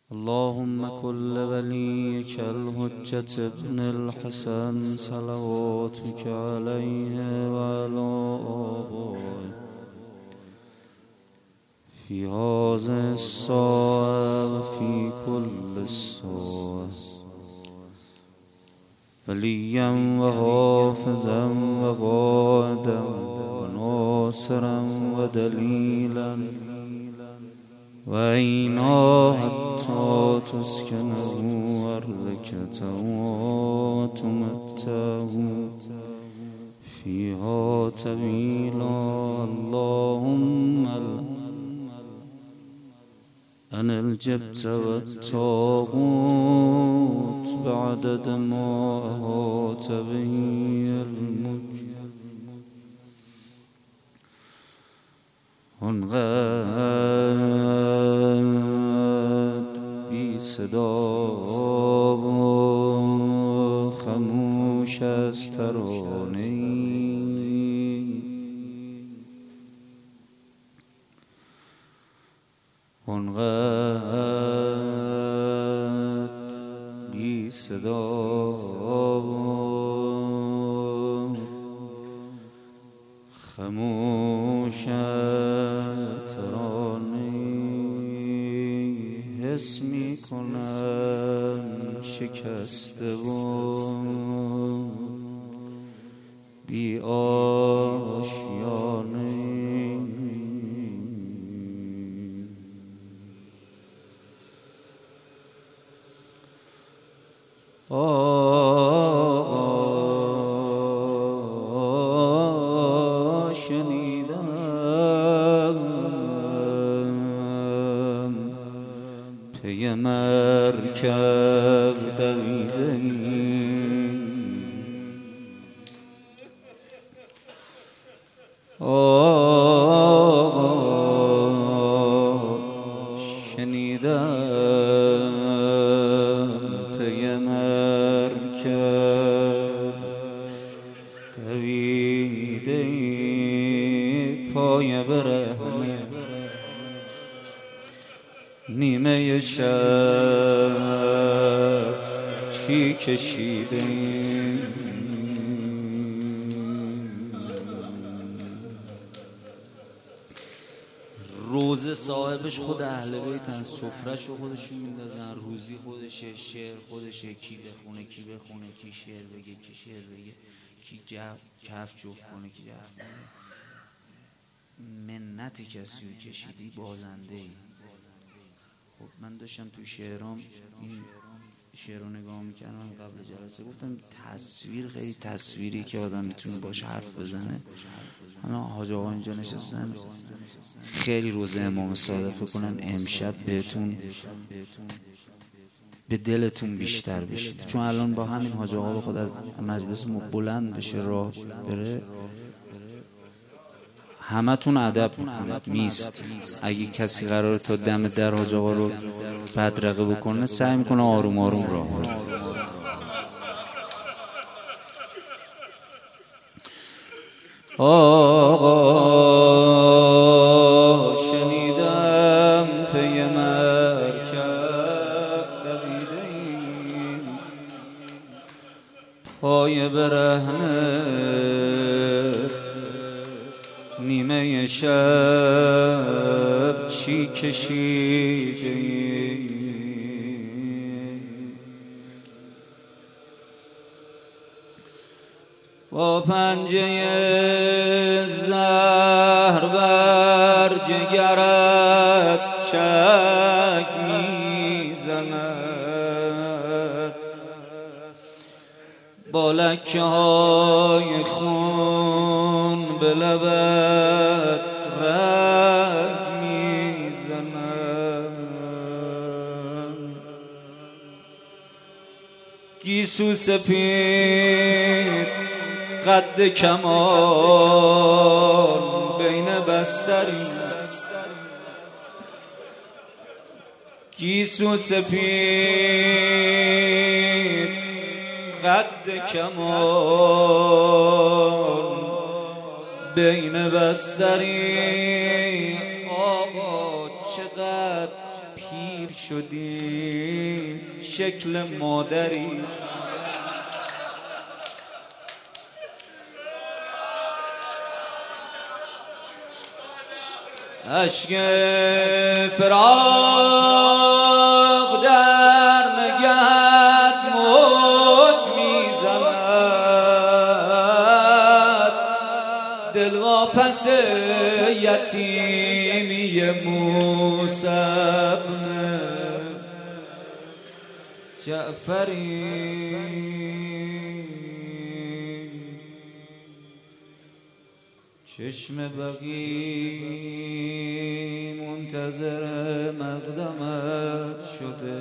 اللهم كل وليك الحجة ابن الحسن صلواتك عليه وعلى آبائه في هذه الساعة وفي كل الساعة وليا وحافظا وقائدا وناصرا ودليلا وعينا حتى تسكنه أرضك وتمتعه فيها طويلا. اللهم أن الجبت والطاغوت بعدد ما أحاط به الملك آنقدر بی صدا و خموش از ترانه‌ای، آنقدر بی صدا و خموش حس می کنم شکسته و بی آشیانه. شنیدم پی مرکب دویده شنیدم پی مرکب دویده پای برهنه نیمه شب چی کشیده. روزه صاحبش خود اهل بیتن، سفره‌شو خودشون میندازن، روزی خودشه، شعر خودشه، کی بخونه کی بخونه، کی شعر بگه کی شعر بگه، کی کف جفت کنه کی جفت کنه. منتی کسی رو کشیدی بازنده ای. خب من داشتم تو شعرام این شعر رو نگاه میکردم قبل جلسه، گفتم تصویر خیلی تصویری که آدم میتونه باش حرف بزنه. حالا حاج آقا اینجا نشستن، خیلی روزه امام صادق فکر کنم امشب بهتون به دلتون بیشتر بشید، چون الان با همین حاج آقا به خود از مجلس ما بلند بشه راه بره همتون ادب میکنید میست. اگه کسی قراره تا دم در حاج آقا رو بدرقه بکنه سعی میکنه آروم آروم راه بره. آقا شنیدم پی مرکب دویده ایم پای برهنه نیمه شب چی کشیده با پنجه زهر بر جگرت چک میزند، با لکه های خون به لبت رگ میزند. گیسو سپید قد کمان بین بستری، گیسو سپید قد کمان بین بستری. آقا چقدر پیر شدی شکل مادری. اشک فراق در نگهت موج میزند، دل واپس یتیمی موسی بن جعفری. چشم بقی منتظر مقدمت شده،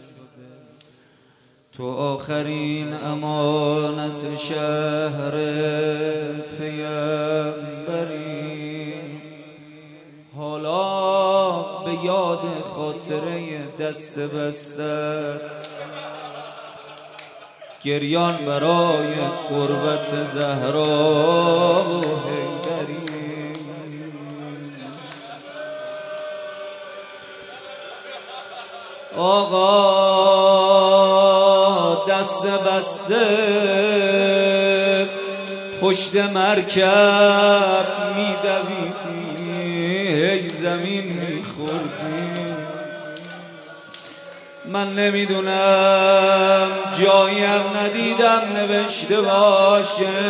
تو آخرین امانت شهر پیامبری. حالا به یاد خاطره دست بستت گریان برای قربت زهرا و حیدری. آقا دست بسته پشت مرکب میدویدی، ای زمین میخوردی. من نمیدونم جاییم ندیدم نوشته باشه،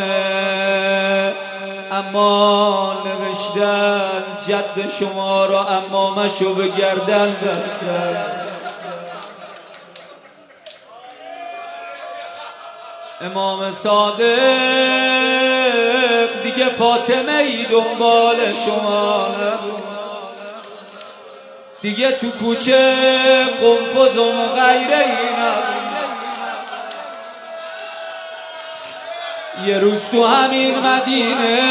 اما نوشتن جد شما را امامشو به گردن بستن. امام صادق دیگه فاطمه ای دنبال شما نبود، دیگه تو کوچه قنفذ و غیره ای نبود. یه روز تو همین مدینه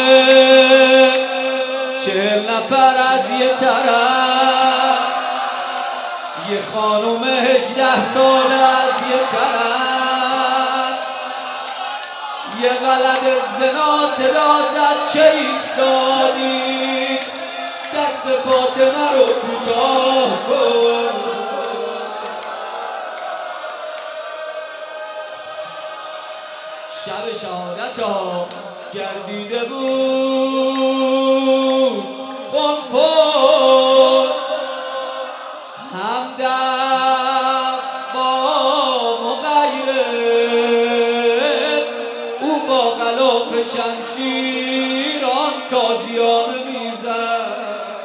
40 نفر از یه طرف، یه خانوم 18 ساله از یه طرف، یه ولد زنا صدا زد چه ایستادی، دست فاطمه رو کوتاه کن. شب شهادت ها گردیده بود قنفذ، همدست با مغیره، او با غلاف شمشیر آن تازیانه میزد.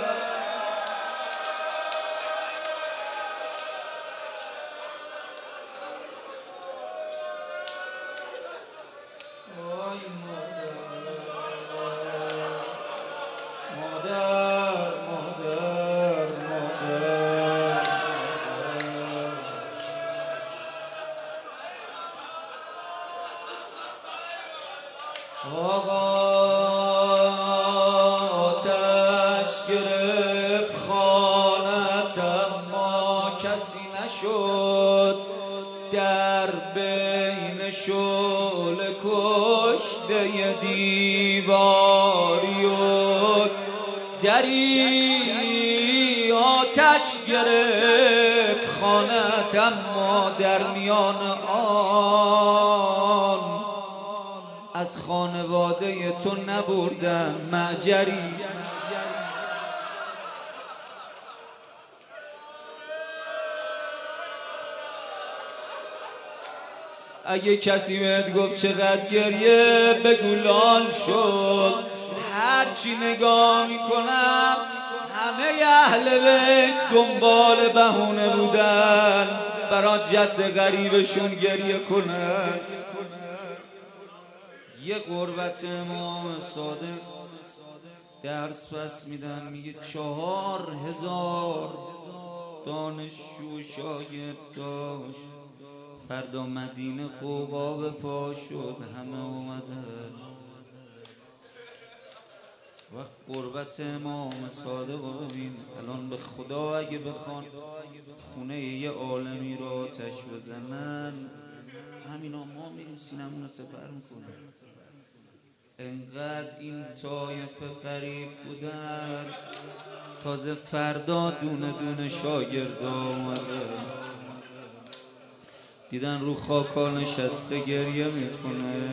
آقا آتش گرفت خانت اما کسی نشد، در بین شعله کشته دیواری و دری. آتش گرفت خانت اما در میان آن از خانواده تو نبردن معجری. اگه کسی بهت گفت چقدر گریه بگو لال شد. هرچی نگاه میکنم همه اهل بیت دنبال بهونه بودن برای جد غریبشون گریه کنن. یه قربت امام صادق درس پس میدن، میگه 4000 دانشجو و شاگرد داشت، فردا مدینه قوقا به پا شد، همه اومدن. وقت قربت امام صادق رو ببین، الان به خدا اگه بخوان خونه یه عالمی رو آتش بزنن، همینا ما میریم سینمون رو سپر میکنیم. انقدر این طایفه غریب بودن، تازه فردا دونه دونه شاگرد آمده، دیدن رو خاکا نشسته گریه میکنه.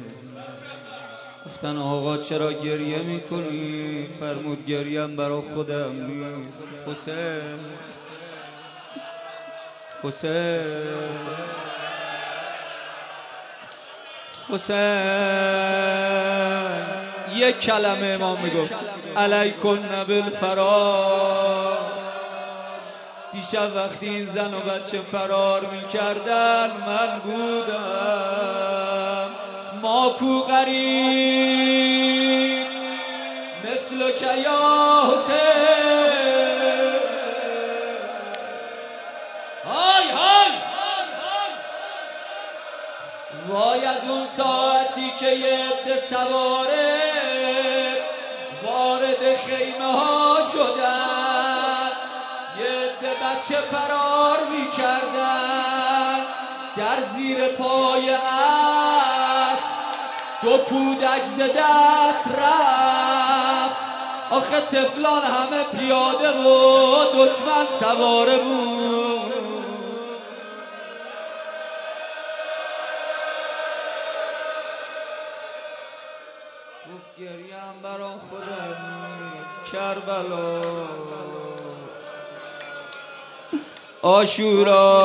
گفتن آقا چرا گریه میکنی؟ فرمود گریم برا خودم نیست، حسین حسین حسین. یک کلمه امام میگفت علیکن بالفرار. دیشب وقتی این زن و بچه فرار میکردن من بودم. ماکو غریب مثل که یا حسین. های های وای از اون ساعتی که یه عده سواره وارد خیمه ها شدن، یه عده بچه فرار میکردن در زیر پای اسب، دو کودک ز دست رفت. آخه طفلان همه پیاده و دشمن سواره بود. گفت گریم برا خودم نیست، کربلا عاشورا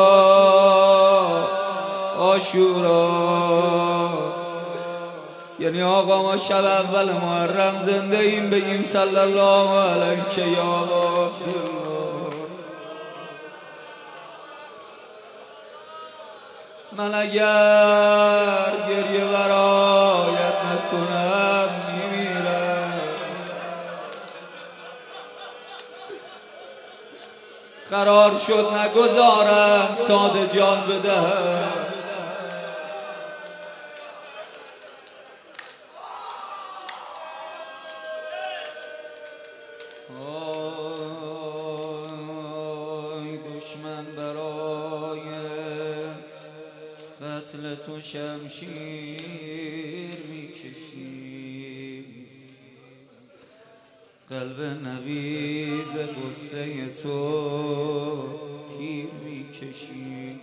عاشورا. یعنی آقا ما شب اول محرم زنده ایم بگیم صلی الله علیک یا من اگر گریه برایت نکنم میمیرم. قرار شد نگذارن ساده جان بدهم. دشمن برای قتل تو شمشیر میکشی، قلب نبی ز غصه تو تیر میکشی.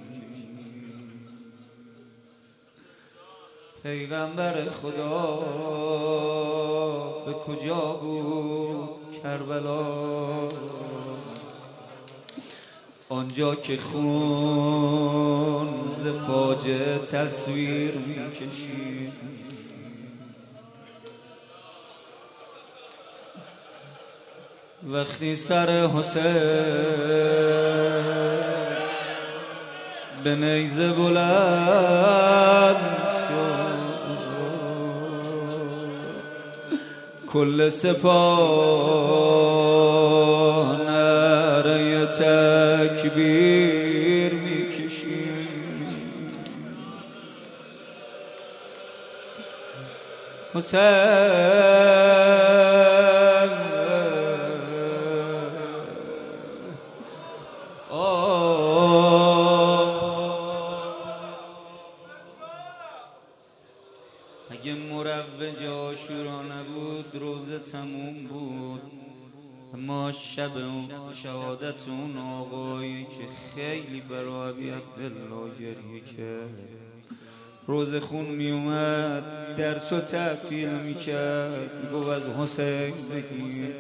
پیغمبر خدا به کجا بود؟ کربلا، آنجا که خون ز فاجعه تصویر میکشید. وقتی سر حسین به نیزه بلند شد، کل سپاه نعره تکبیر میکشید. حسین اگه مروج عاشورا نبود روزه تموم بود، اما شب اون شهادت اون آقایی که خیلی برای ابی عبدالله گریه کرد، روز خون می اومد درس و تعطیل می کرد، می گفت از حسین بگیر.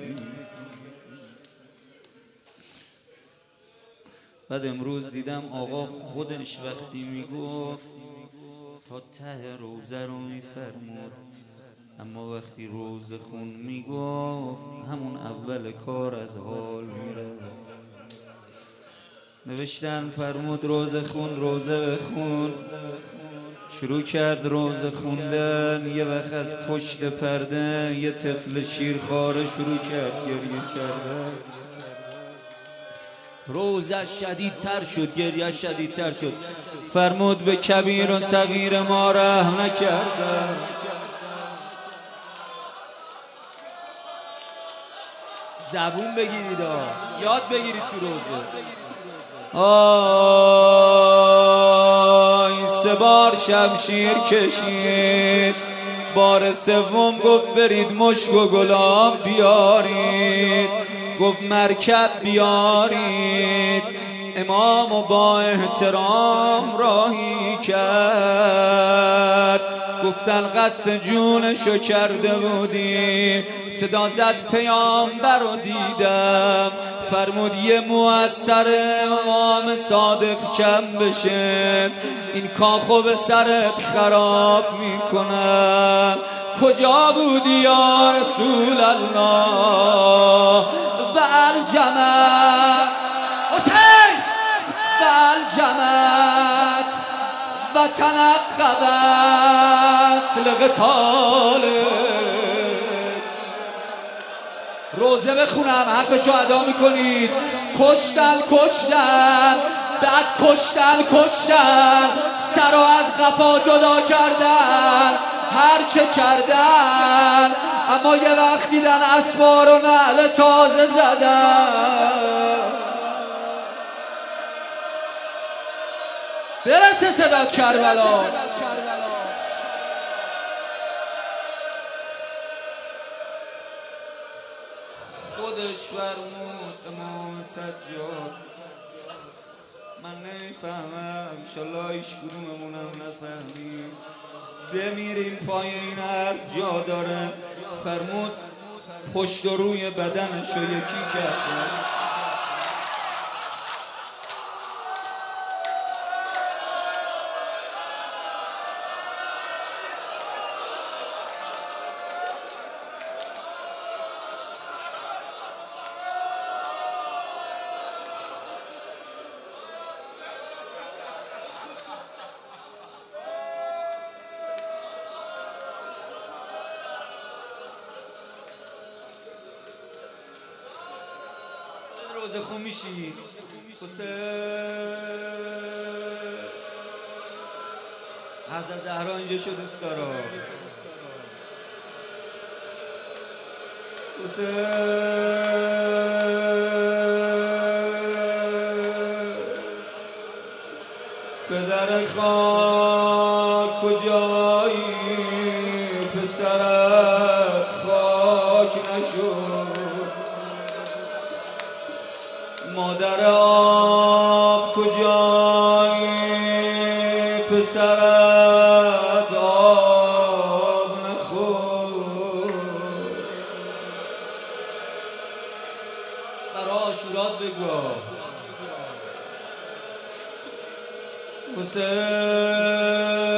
بعد امروز دیدم آقا خودش وقتی می گفت تا ته روزه رو می فرمود، اما وقتی روز خون می گفت همون اول کار از حال می رفت. نوشتن فرمود روز خون روزه بخون. شروع کرد روزه خوندن، یه وقت از پشت پرده یه طفل شیرخواره شروع کرد گریه کردن. روزه شدیدتر شد، گریه شدیدتر شد. فرمود به کبیر و صغیر ما رحم نکردن. زبون بگیرید یاد بگیرید تو روزه. آی 3 بار شمشیر کشید، بار سوم گفت برید مشک و گلاب بیارید، گفت مرکب بیارید. امامو با احترام راهی کرد، گفتن قصد جونشو کرده بودی. صدا زد پیامبر رو دیدم، فرمود یه مؤثر امام صادق کم بشه، این کاخو به سرت خراب میکنم. کجا بودی یا رسول الله؟ و الجمع حسین و الجمعت و تنقبت لقتاله. روزه بخونم حقشو ادا میکنید. کشتن بعد کشتن سر از قفا جدا کردن، هر چه کردن، اما یه وقت دیدن اسوار و نعل تازه زدن. برسه صدا کربلا. خودش فرمود امام سجاد، من نمیفهمم، انشالله هیچ کدوممونم نفهمیم، بمیریم پای این حرف جا داره. فرمود پشت و روی بدنشو یکی کرد. روزه خون میشی حسین حضرت زهرا اینجا شو دوست دارا. حسین پدر خاک کجایی؟ پسرت خاک نشد. مادر آب کجایی؟ پسرت آب نخورد. برای عاشورات بگو حسین